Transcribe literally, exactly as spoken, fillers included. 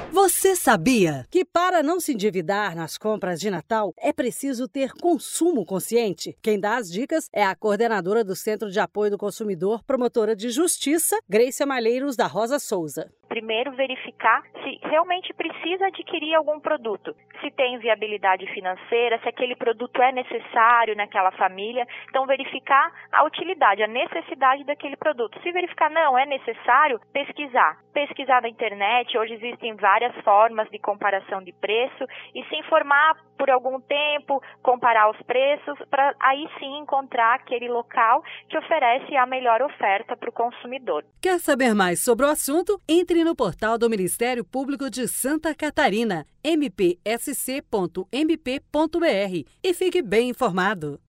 Você sabia que para não se endividar nas compras de Natal é preciso ter consumo consciente? Quem dá as dicas é a coordenadora do Centro de Apoio do Consumidor, promotora de justiça, Grécia Malheiros da Rosa Souza. Primeiro, verificar se realmente precisa adquirir algum produto, se tem viabilidade financeira, se aquele produto é necessário naquela família. Então, verificar a utilidade, a necessidade daquele produto. Se verificar não é necessário, pesquisar. Pesquisar na internet, hoje existem várias formas de comparação de preço e se informar por algum tempo, comparar os preços, para aí sim encontrar aquele local que oferece a melhor oferta para o consumidor. Quer saber mais sobre o assunto? Entre no portal do Ministério Público de Santa Catarina, m p s c ponto m p ponto b r, e fique bem informado.